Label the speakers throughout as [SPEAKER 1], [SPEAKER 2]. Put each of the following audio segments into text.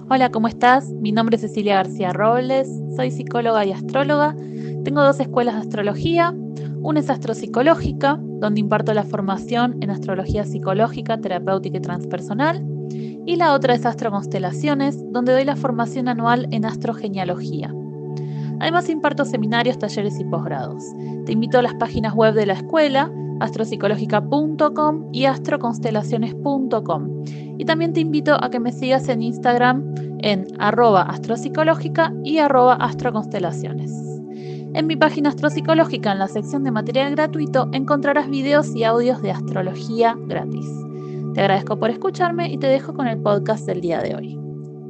[SPEAKER 1] Hola, ¿cómo estás? Mi nombre es Cecilia García Robles, soy psicóloga y astróloga. Tengo dos escuelas de astrología. Una es astropsicológica, donde imparto la formación en astrología psicológica, terapéutica y transpersonal. Y la otra es astroconstelaciones, donde doy la formación anual en astrogenealogía. Además imparto seminarios, talleres y posgrados. Te invito a las páginas web de la escuela, astropsicológica.com y astroconstelaciones.com. Y también te invito a que me sigas en Instagram en @astropsicológica y @astroconstelaciones. En mi página Astropsicológica, en la sección de material gratuito, encontrarás videos y audios de astrología gratis. Te agradezco por escucharme y te dejo con el podcast del día de hoy.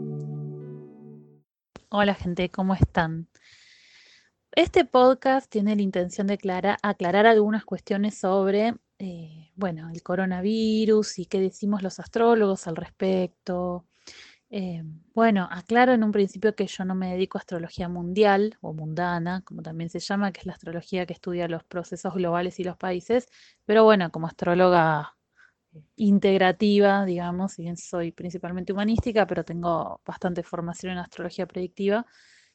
[SPEAKER 1] Hola gente, ¿cómo están? Este podcast tiene la intención de aclarar algunas cuestiones sobre, el coronavirus y qué decimos los astrólogos al respecto. Eh, Aclaro en un principio que yo no me dedico a astrología mundial o mundana, como también se llama, que es la astrología que estudia los procesos globales y los países, pero bueno, como astróloga integrativa, digamos, si bien soy principalmente humanística, pero tengo bastante formación en astrología predictiva.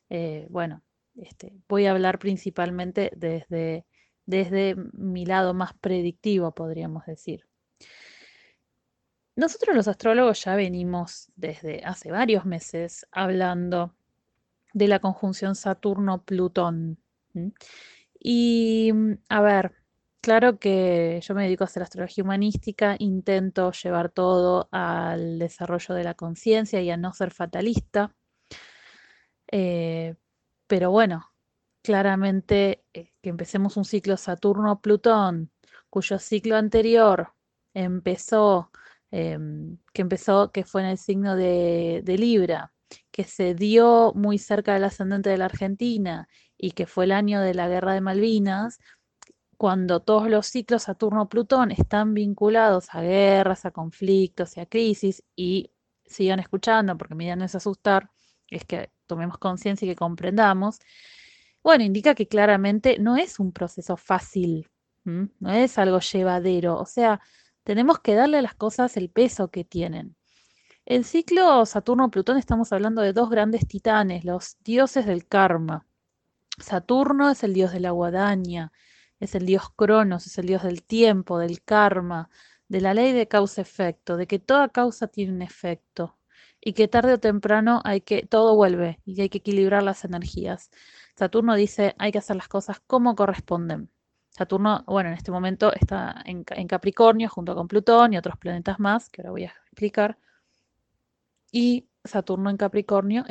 [SPEAKER 1] Voy a hablar principalmente desde mi lado más predictivo, podríamos decir. Nosotros los astrólogos ya venimos desde hace varios meses hablando de la conjunción Saturno-Plutón. ¿M? Y a ver, claro que yo me dedico a hacer astrología humanística, intento llevar todo al desarrollo de la conciencia y a no ser fatalista. Eh, pero bueno, claramente que empecemos un ciclo Saturno-Plutón, cuyo ciclo anterior empezó, que fue en el signo de Libra, que se dio muy cerca del ascendente de la Argentina y que fue el año de la Guerra de Malvinas, cuando todos los ciclos Saturno-Plutón están vinculados a guerras, a conflictos y a crisis, y sigan escuchando, porque mi idea no es asustar, es que tomemos conciencia y que comprendamos, bueno, indica que claramente no es un proceso fácil, no es algo llevadero, o sea, tenemos que darle a las cosas el peso que tienen. El ciclo Saturno-Plutón estamos hablando de dos grandes titanes, los dioses del karma. Saturno es el dios de la guadaña, es el dios Cronos, es el dios del tiempo, del karma, de la ley de causa-efecto, de que toda causa tiene un efecto y que tarde o temprano todo vuelve y hay que equilibrar las energías. Saturno dice hay que hacer las cosas como corresponden. Saturno, bueno, en este momento está en Capricornio junto con Plutón y otros planetas más, que ahora voy a explicar. Y Saturno en Capricornio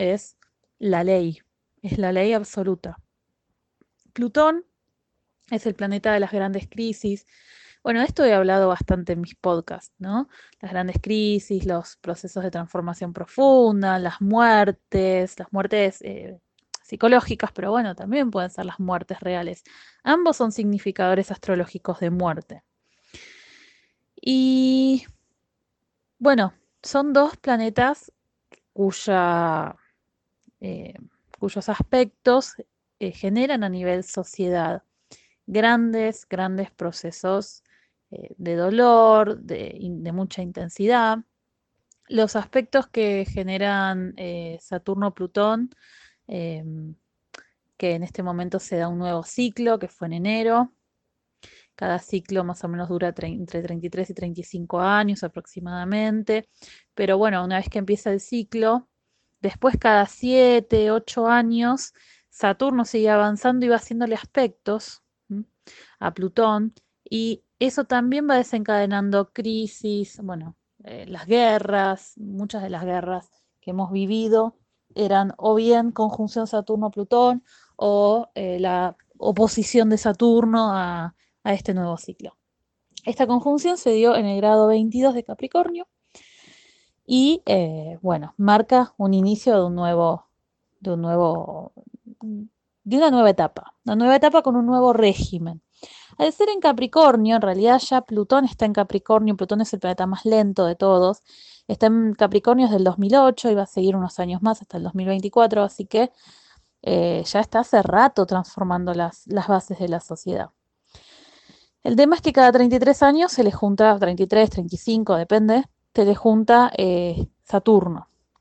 [SPEAKER 1] es la ley absoluta. Plutón es el planeta de las grandes crisis. Bueno, de esto he hablado bastante en mis podcasts, ¿no? Las grandes crisis, los procesos de transformación profunda, las muertes psicológicas, pero bueno, también pueden ser las muertes reales. Ambos son significadores astrológicos de muerte. Y bueno, son dos planetas cuya, eh, cuyos aspectos generan a nivel sociedad grandes procesos de dolor, de mucha intensidad. Los aspectos que generan Saturno-Plutón, eh, que en este momento se da un nuevo ciclo, que fue en enero. Cada ciclo más o menos dura entre 33 y 35 años aproximadamente. Pero bueno, una vez que empieza el ciclo, después cada 7, 8 años, Saturno sigue avanzando y va haciéndole aspectos a Plutón, y eso también va desencadenando crisis, las guerras, muchas de las guerras que hemos vivido eran o bien conjunción Saturno-Plutón o la oposición de Saturno a este nuevo ciclo. Esta conjunción se dio en el grado 22 de Capricornio y marca un inicio de un nuevo, de una nueva etapa con un nuevo régimen. Al ser en Capricornio, en realidad ya Plutón está en Capricornio, Plutón es el planeta más lento de todos, está en Capricornio desde el 2008 y va a seguir unos años más hasta el 2024, así que ya está hace rato transformando las bases de la sociedad. El tema es que cada 33 años se le junta, 33, 35, depende, se le junta Saturno.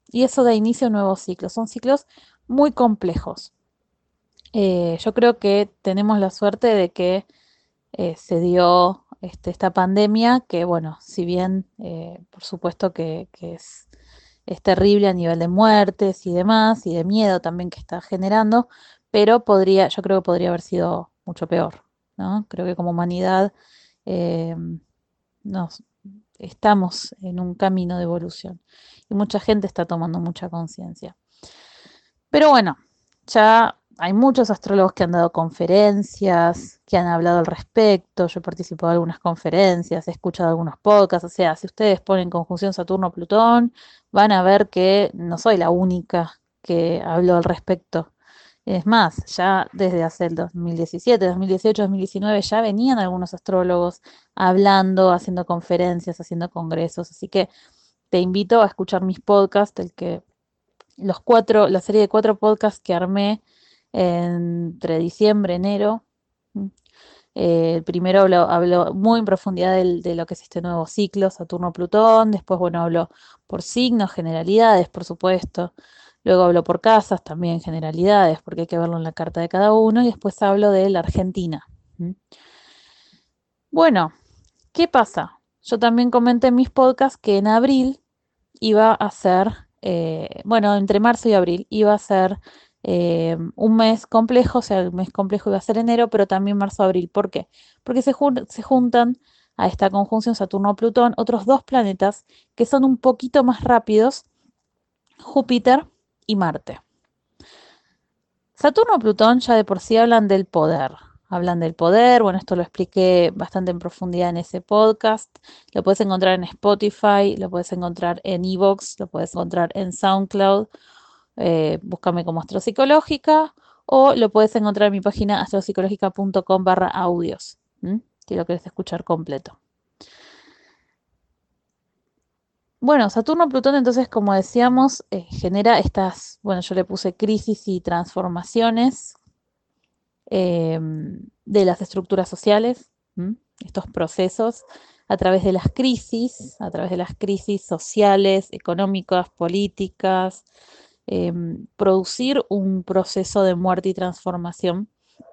[SPEAKER 1] Y eso da inicio a nuevos ciclos. Son ciclos muy complejos. Yo creo que tenemos la suerte de que se dio esta pandemia, que bueno, si bien por supuesto que es terrible a nivel de muertes y demás, y de miedo también que está generando, pero yo creo que podría haber sido mucho peor, ¿no? Creo que como humanidad eh, nos estamos en un camino de evolución y mucha gente está tomando mucha conciencia. Pero bueno, ya hay muchos astrólogos que han dado conferencias, que han hablado al respecto. Yo he participado en algunas conferencias, he escuchado algunos podcasts. O sea, si ustedes ponen conjunción Saturno-Plutón, van a ver que no soy la única que habló al respecto. Es más, ya desde hace el 2017, 2018, 2019 ya venían algunos astrólogos hablando, haciendo conferencias, haciendo congresos. Así que te invito a escuchar mis podcasts, la serie de 4 podcasts que armé entre diciembre y enero. El primero hablo muy en profundidad de lo que es este nuevo ciclo, Saturno-Plutón. Después, bueno, hablo por signos, generalidades, por supuesto. Luego hablo por casas, también generalidades, porque hay que verlo en la carta de cada uno. Y después hablo de la Argentina. Bueno, ¿qué pasa? Yo también comenté en mis podcasts que en abril iba a ser, bueno, entre marzo y abril iba a ser un mes complejo, o sea, el mes complejo iba a ser enero, pero también marzo-abril. ¿Por qué? Porque se juntan a esta conjunción Saturno-Plutón otros 2 planetas que son un poquito más rápidos, Júpiter y Marte. Saturno-Plutón ya de por sí hablan del poder, bueno, esto lo expliqué bastante en profundidad en ese podcast, lo puedes encontrar en Spotify, lo puedes encontrar en Evox, lo puedes encontrar en SoundCloud, búscame como Astropsicológica o lo puedes encontrar en mi página astropsicológica.com/audios, si lo quieres escuchar completo. Bueno, Saturno-Plutón entonces, como decíamos, genera estas, bueno, yo le puse crisis y transformaciones eh, de las estructuras sociales, estos procesos a través de las crisis sociales, económicas, políticas, producir un proceso de muerte y transformación.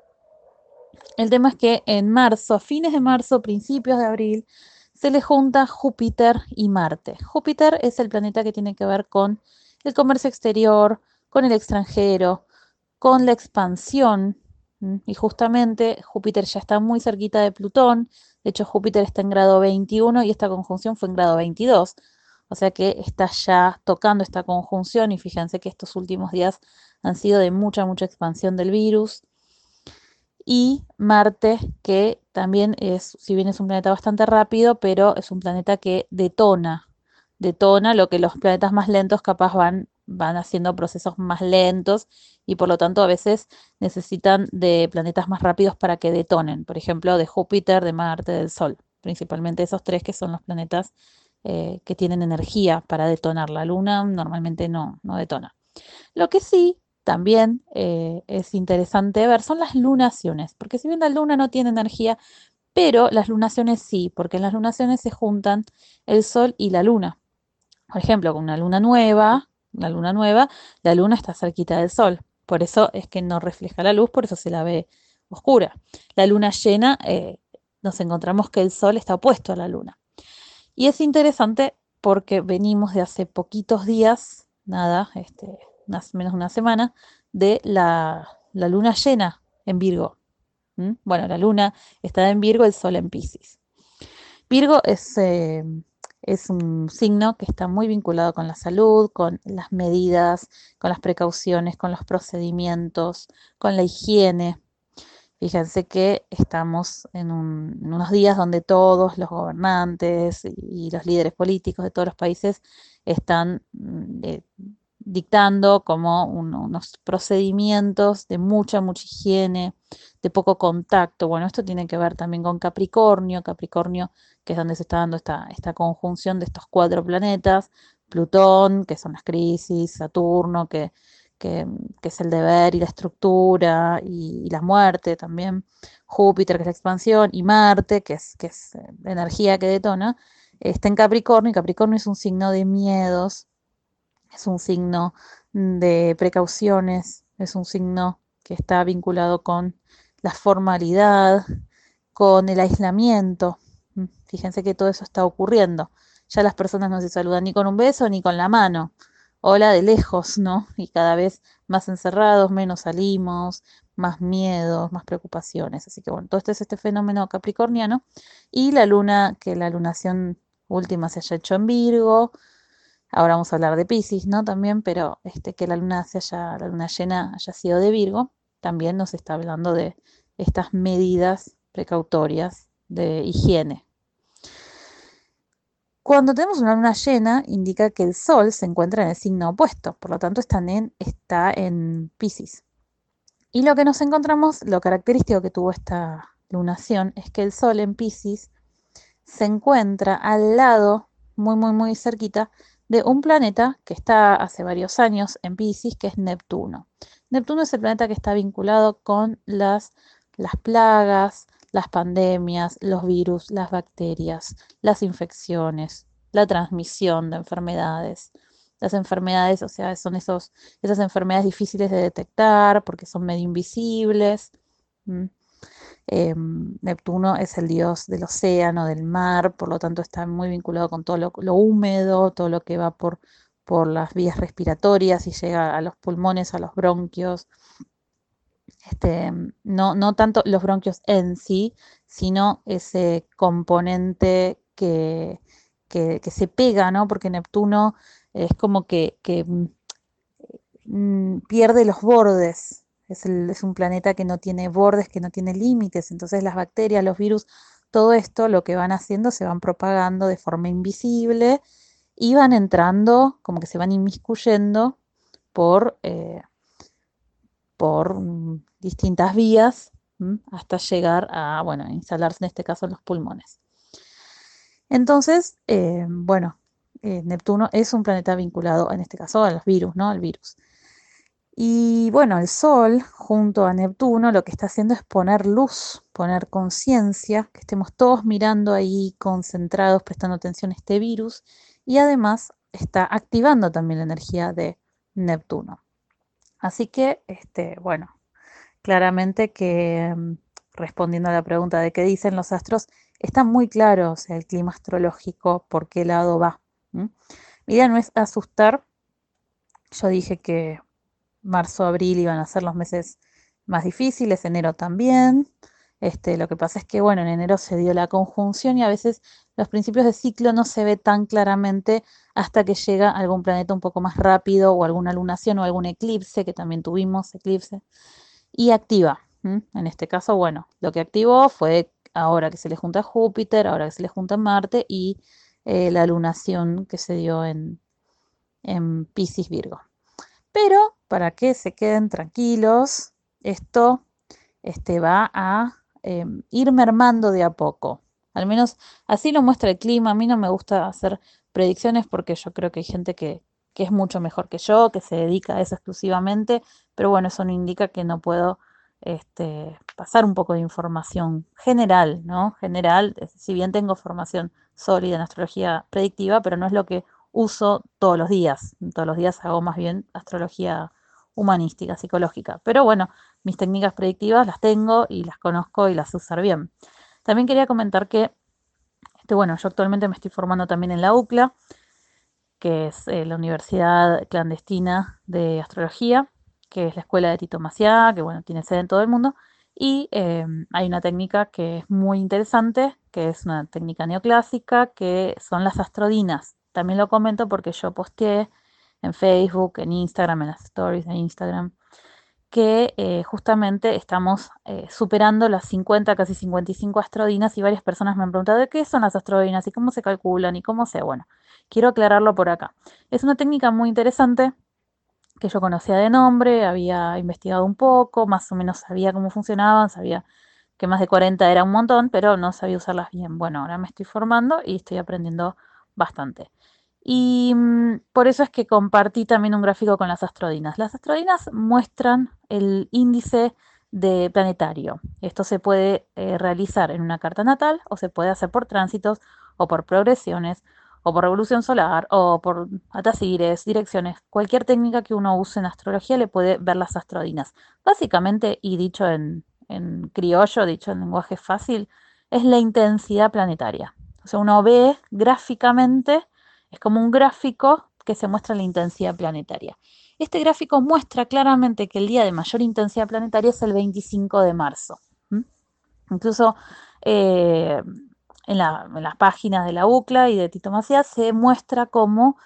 [SPEAKER 1] El tema es que en marzo, a fines de marzo, principios de abril, se le junta Júpiter y Marte. Júpiter es el planeta que tiene que ver con el comercio exterior, con el extranjero, con la expansión. Y justamente Júpiter ya está muy cerquita de Plutón. De hecho, Júpiter está en grado 21 y esta conjunción fue en grado 22. O sea que está ya tocando esta conjunción y fíjense que estos últimos días han sido de mucha, mucha expansión del virus. Y Marte, que también es, si bien es un planeta bastante rápido, pero es un planeta que detona lo que los planetas más lentos capaz van haciendo procesos más lentos y por lo tanto a veces necesitan de planetas más rápidos para que detonen. Por ejemplo, de Júpiter, de Marte, del Sol. Principalmente esos 3 que son los planetas que tienen energía para detonar. La Luna normalmente no detona. Lo que sí también es interesante ver son las lunaciones, porque si bien la luna no tiene energía, pero las lunaciones sí, porque en las lunaciones se juntan el sol y la luna. Por ejemplo, con una luna nueva, la luna está cerquita del sol. Por eso es que no refleja la luz, por eso se la ve oscura. La luna llena, nos encontramos que el sol está opuesto a la luna. Y es interesante porque venimos de hace poquitos días, nada, menos de una semana, de la luna llena en Virgo. Bueno, la luna está en Virgo, el sol en Piscis. Virgo es un signo que está muy vinculado con la salud, con las medidas, con las precauciones, con los procedimientos, con la higiene. Fíjense que estamos en unos días donde todos los gobernantes y los líderes políticos de todos los países están dictando como unos procedimientos de mucha, mucha higiene, de poco contacto. Bueno, esto tiene que ver también con Capricornio, que es donde se está dando esta conjunción de estos 4 planetas, Plutón, que son las crisis, Saturno, que es el deber y la estructura y la muerte también, Júpiter, que es la expansión, y Marte, que es la energía que detona, está en Capricornio, y Capricornio es un signo de miedos, es un signo de precauciones, es un signo que está vinculado con la formalidad, con el aislamiento. Fíjense que todo eso está ocurriendo. Ya las personas no se saludan ni con un beso ni con la mano. Hola de lejos, ¿no? Y cada vez más encerrados, menos salimos, más miedos, más preocupaciones. Así que bueno, todo esto es este fenómeno capricorniano. Y la luna, que la lunación última se haya hecho en Virgo. Ahora vamos a hablar de Piscis, ¿no? También, pero que la luna llena haya sido de Virgo, también nos está hablando de estas medidas precautorias de higiene. Cuando tenemos una luna llena, indica que el Sol se encuentra en el signo opuesto, por lo tanto está en Piscis. Y lo que nos encontramos, lo característico que tuvo esta lunación, es que el Sol en Piscis se encuentra al lado, muy, muy, muy cerquita, de un planeta que está hace varios años en Piscis, que es Neptuno. Neptuno es el planeta que está vinculado con las plagas, las pandemias, los virus, las bacterias, las infecciones, la transmisión de enfermedades. Las enfermedades, o sea, son esas enfermedades difíciles de detectar porque son medio invisibles. Neptuno es el dios del océano, del mar, por lo tanto está muy vinculado con todo lo húmedo, todo lo que va por las vías respiratorias y llega a los pulmones, a los bronquios. No tanto los bronquios en sí, sino ese componente que se pega, ¿no? Porque Neptuno es como que pierde los bordes. Es un planeta que no tiene bordes, que no tiene límites. Entonces las bacterias, los virus, todo esto lo que van haciendo se van propagando de forma invisible y van entrando, como que se van inmiscuyendo por, eh, por distintas vías hasta llegar a, bueno, instalarse en este caso en los pulmones. Entonces, bueno, Neptuno es un planeta vinculado, en este caso, a los virus, ¿no? Al virus. Y bueno, el Sol junto a Neptuno lo que está haciendo es poner luz, poner conciencia, que estemos todos mirando ahí concentrados, prestando atención a este virus y además está activando también la energía de Neptuno. Así que, bueno, claramente que respondiendo a la pregunta de qué dicen los astros, está muy claro, o sea, el clima astrológico, por qué lado va. Mira, no es asustar, yo dije que marzo, abril iban a ser los meses más difíciles, enero también. Lo que pasa es que, bueno, en enero se dio la conjunción y a veces los principios de ciclo no se ve tan claramente hasta que llega algún planeta un poco más rápido o alguna lunación o algún eclipse, que también tuvimos eclipse, y activa. En este caso, bueno, lo que activó fue ahora que se le junta Júpiter, ahora que se le junta Marte y la lunación que se dio en Piscis Virgo. Pero para que se queden tranquilos, esto va a ir mermando de a poco. Al menos así lo muestra el clima. A mí no me gusta hacer predicciones porque yo creo que hay gente que es mucho mejor que yo, que se dedica a eso exclusivamente, pero bueno, eso no indica que no puedo pasar un poco de información general, ¿no? General, si bien tengo formación sólida en astrología predictiva, pero no es lo que uso todos los días. Todos los días hago más bien astrología humanística, psicológica. Pero bueno, mis técnicas predictivas las tengo y las conozco y las sé usar bien. También quería comentar que, bueno, yo actualmente me estoy formando también en la UCLA, que es la Universidad Clandestina de Astrología, que es la escuela de Tito Maciá, que bueno, tiene sede en todo el mundo. Y hay una técnica que es muy interesante, que es una técnica neoclásica, que son las astrodinas. También lo comento porque yo posteé en Facebook, en Instagram, en las stories de Instagram, que justamente estamos superando las 50, casi 55 astrodinas y varias personas me han preguntado de qué son las astrodinas y cómo se calculan y cómo se... Bueno, quiero aclararlo por acá. Es una técnica muy interesante que yo conocía de nombre, había investigado un poco, más o menos sabía cómo funcionaban, sabía que más de 40 era un montón, pero no sabía usarlas bien. Bueno, ahora me estoy formando y estoy aprendiendo bastante. Y por eso es que compartí también un gráfico con las astrodinas. Las astrodinas muestran el índice de planetario. Esto se puede realizar en una carta natal o se puede hacer por tránsitos o por progresiones o por revolución solar, o por atacires, direcciones, cualquier técnica que uno use en astrología le puede ver las astrodinas. Básicamente, y dicho en criollo, dicho en lenguaje fácil, es la intensidad planetaria. O sea, uno ve gráficamente, es como un gráfico que se muestra la intensidad planetaria. Este gráfico muestra claramente que el día de mayor intensidad planetaria es el 25 de marzo. ¿Mm? Incluso eh, en las páginas de la UCLA y de Tito Macías se muestra cómo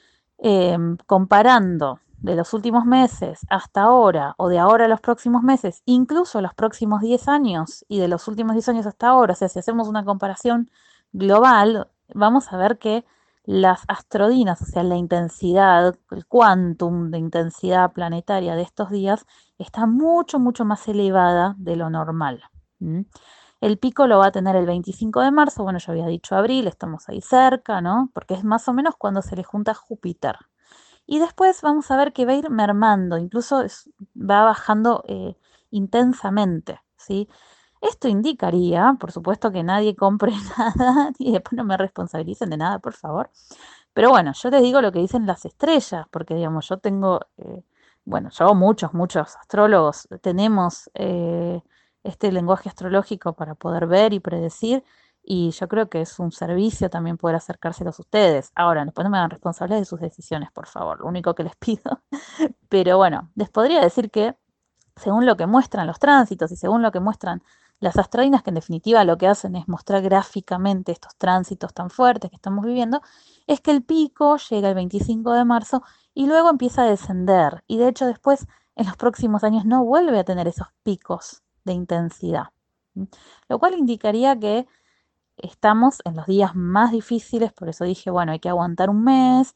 [SPEAKER 1] comparando de los últimos meses hasta ahora o de ahora a los próximos meses, incluso los próximos 10 años y de los últimos 10 años hasta ahora, o sea, si hacemos una comparación global, vamos a ver que las astrodinas, o sea, la intensidad, el quantum de intensidad planetaria de estos días está mucho, mucho más elevada de lo normal. ¿Mm? El pico lo va a tener el 25 de marzo, bueno, yo había dicho abril, estamos ahí cerca, ¿no? Porque es más o menos cuando se le junta Júpiter. Y después vamos a ver que va a ir mermando, incluso va bajando intensamente, ¿sí? Esto indicaría, por supuesto, que nadie compre nada y después no me responsabilicen de nada, por favor. Pero bueno, yo les digo lo que dicen las estrellas, porque digamos, yo tengo, bueno, yo muchos, muchos astrólogos tenemos este lenguaje astrológico para poder ver y predecir, y yo creo que es un servicio también poder acercárselos a ustedes. Ahora, después no me hagan responsables de sus decisiones, por favor, lo único que les pido. Pero bueno, les podría decir que según lo que muestran los tránsitos y según lo que muestran las astrodinas, que en definitiva lo que hacen es mostrar gráficamente estos tránsitos tan fuertes que estamos viviendo, es que el pico llega el 25 de marzo y luego empieza a descender. Y de hecho después, en los próximos años, no vuelve a tener esos picos de intensidad. Lo cual indicaría que estamos en los días más difíciles, por eso dije, bueno, hay que aguantar un mes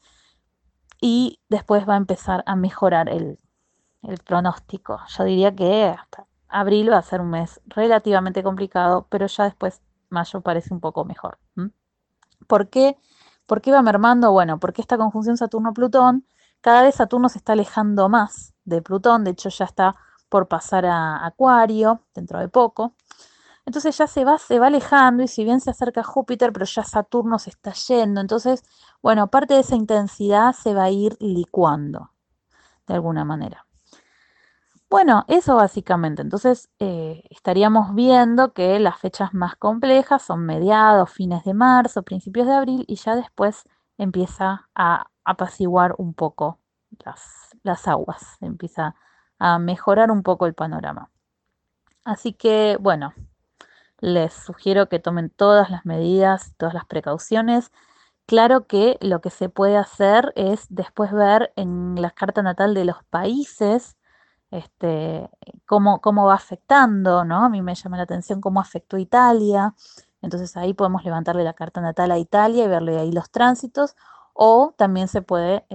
[SPEAKER 1] y después va a empezar a mejorar el pronóstico. Yo diría que hasta abril va a ser un mes relativamente complicado, pero ya después mayo parece un poco mejor. ¿Mm? ¿Por qué? ¿Por qué va mermando? Bueno, porque esta conjunción Saturno-Plutón, cada vez Saturno se está alejando más de Plutón, de hecho ya está por pasar a Acuario dentro de poco. Entonces ya se va alejando y si bien se acerca Júpiter, pero ya Saturno se está yendo. Entonces, bueno, parte de esa intensidad se va a ir licuando de alguna manera. Bueno, eso básicamente. Entonces, estaríamos viendo que las fechas más complejas son mediados, fines de marzo, principios de abril y ya después empieza a apaciguar un poco las aguas, empieza a mejorar un poco el panorama. Así que, bueno, les sugiero que tomen todas las medidas, todas las precauciones. Claro que lo que se puede hacer es después ver en la carta natal de los países este, cómo va afectando, ¿no? A mí me llama la atención cómo afectó Italia. Entonces ahí podemos levantarle la carta natal a Italia y verle ahí los tránsitos. O también se puede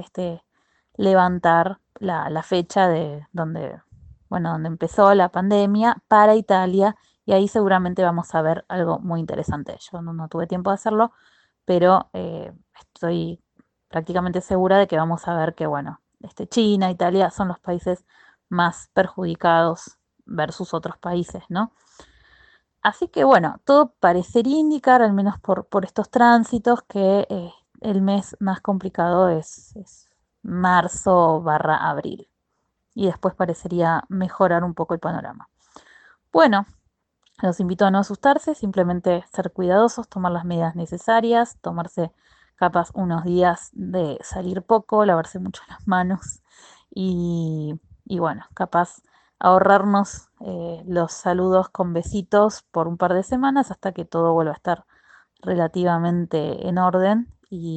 [SPEAKER 1] levantar la fecha de donde, bueno, donde empezó la pandemia para Italia. Y ahí seguramente vamos a ver algo muy interesante. Yo no tuve tiempo de hacerlo, pero estoy prácticamente segura de que vamos a ver que, bueno, China, Italia son los países más perjudicados versus otros países, ¿no? Así que bueno, todo parecería indicar, al menos por estos tránsitos, que el mes más complicado es marzo barra abril. Y después parecería mejorar un poco el panorama. Bueno, los invito a no asustarse, simplemente ser cuidadosos, tomar las medidas necesarias, tomarse capaz unos días de salir poco, lavarse mucho las manos y bueno, capaz ahorrarnos los saludos con besitos por un par de semanas hasta que todo vuelva a estar relativamente en orden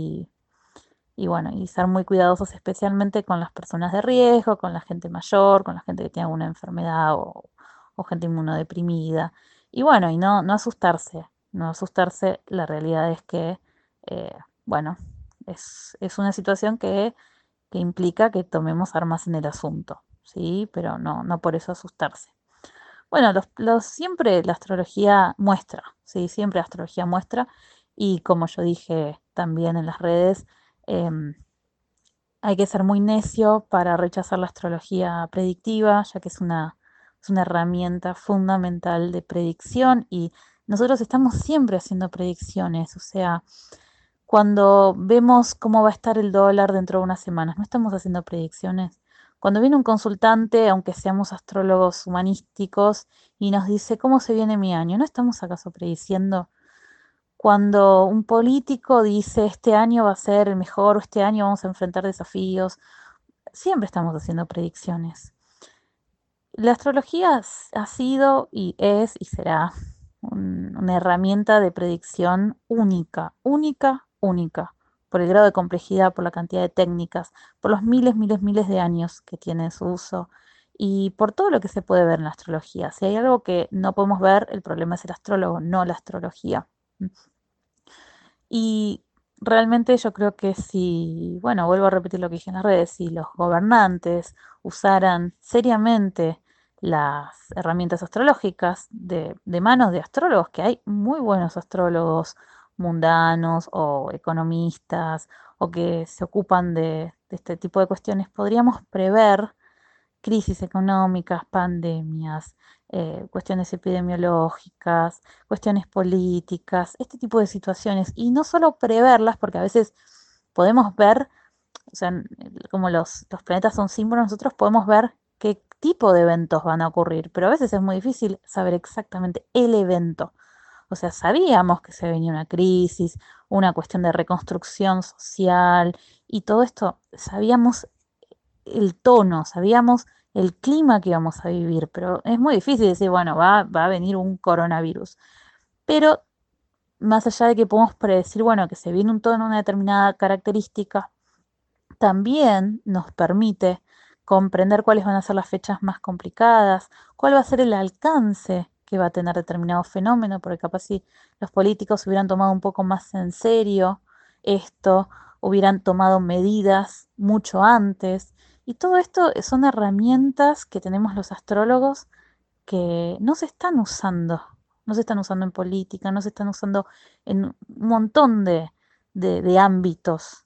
[SPEAKER 1] y bueno, y ser muy cuidadosos especialmente con las personas de riesgo, con la gente mayor, con la gente que tiene alguna enfermedad o gente inmunodeprimida. Y bueno, y no asustarse, no asustarse, la realidad es que, eh, bueno, es una situación que implica que tomemos armas en el asunto, ¿sí? Pero no por eso asustarse. Bueno, siempre la astrología muestra, ¿sí? Siempre la astrología muestra y como yo dije también en las redes, em, hay que ser muy necio para rechazar la astrología predictiva, ya que es una herramienta fundamental de predicción y nosotros estamos siempre haciendo predicciones, o sea, Cuando vemos cómo va a estar el dólar dentro de unas semanas, no estamos haciendo predicciones. Cuando viene un consultante, aunque seamos astrólogos humanísticos, y nos dice cómo se viene mi año, ¿no estamos acaso prediciendo? Cuando un político dice este año va a ser el mejor o este año vamos a enfrentar desafíos, siempre estamos haciendo predicciones. La astrología ha sido y es y será una herramienta de predicción única, única, única, por el grado de complejidad, por la cantidad de técnicas, por los miles, miles, miles de años que tiene su uso y por todo lo que se puede ver en la astrología. Si hay algo que no podemos ver, el problema es el astrólogo, no la astrología. Y realmente yo creo que si, bueno, vuelvo a repetir lo que dije en las redes, si los gobernantes usaran seriamente las herramientas astrológicas de manos de astrólogos, que hay muy buenos astrólogos mundanos o economistas o que se ocupan de este tipo de cuestiones, podríamos prever crisis económicas, pandemias, cuestiones epidemiológicas, cuestiones políticas, este tipo de situaciones. Y no solo preverlas, porque a veces podemos ver, o sea, como los planetas son símbolos, nosotros podemos ver qué tipo de eventos van a ocurrir, pero a veces es muy difícil saber exactamente el evento. O sea, sabíamos que se venía una crisis, una cuestión de reconstrucción social y todo esto, sabíamos el tono, sabíamos el clima que íbamos a vivir, pero es muy difícil decir, bueno, va a venir un coronavirus. Pero más allá de que podemos predecir, bueno, que se viene un tono, una determinada característica, también nos permite comprender cuáles van a ser las fechas más complicadas, cuál va a ser el alcance que va a tener determinado fenómeno, porque capaz si los políticos hubieran tomado un poco más en serio esto, hubieran tomado medidas mucho antes. Y todo esto son herramientas que tenemos los astrólogos que no se están usando. No se están usando en política, no se están usando en un montón de ámbitos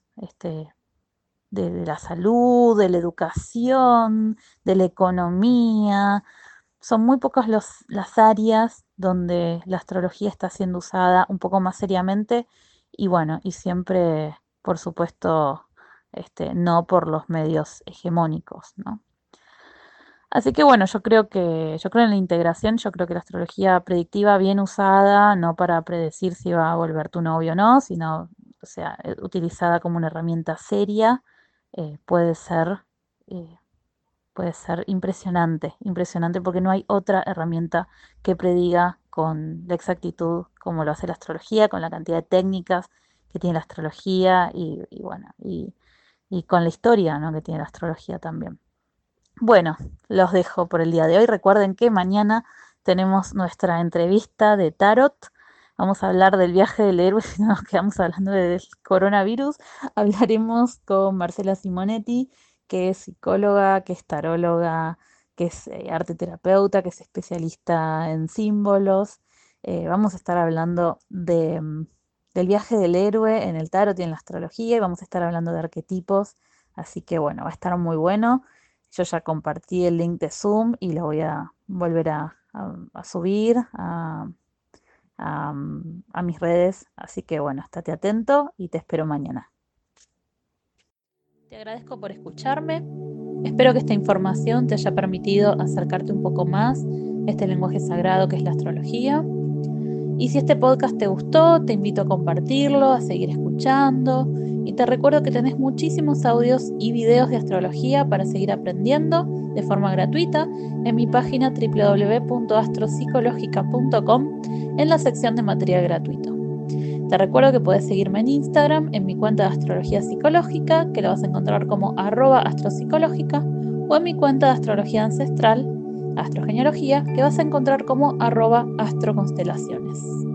[SPEAKER 1] de la salud, de la educación, de la economía. Son muy pocas las áreas donde la astrología está siendo usada un poco más seriamente y bueno, y siempre, por supuesto, no por los medios hegemónicos, ¿no? Así que bueno, yo creo en la integración, yo creo que la astrología predictiva bien usada, no para predecir si va a volver tu novio o no, sino, o sea, utilizada como una herramienta seria, eh, puede ser, eh, puede ser impresionante, impresionante porque no hay otra herramienta que prediga con la exactitud como lo hace la astrología, con la cantidad de técnicas que tiene la astrología y bueno, y con la historia, ¿no?, que tiene la astrología también. Bueno, los dejo por el día de hoy. Recuerden que mañana tenemos nuestra entrevista de tarot. Vamos a hablar del viaje del héroe, si no nos quedamos hablando del coronavirus. Hablaremos con Marcela Simonetti, que es psicóloga, que es taróloga, que es arte terapeuta, que es especialista en símbolos. Vamos a estar hablando del viaje del héroe en el tarot y en la astrología y vamos a estar hablando de arquetipos. Así que bueno, va a estar muy bueno. Yo ya compartí el link de Zoom y lo voy a volver a subir a mis redes. Así que bueno, estate atento y te espero mañana. Te agradezco por escucharme. Espero que esta información te haya permitido acercarte un poco más a este lenguaje sagrado que es la astrología. Y si este podcast te gustó, te invito a compartirlo, a seguir escuchando. Y te recuerdo que tenés muchísimos audios y videos de astrología para seguir aprendiendo de forma gratuita en mi página www.astropsicologica.com en la sección de material gratuito. Te recuerdo que puedes seguirme en Instagram en mi cuenta de astrología psicológica, que la vas a encontrar como @astropsicológica, o en mi cuenta de astrología ancestral, astrogenealogía, que vas a encontrar como @astroconstelaciones.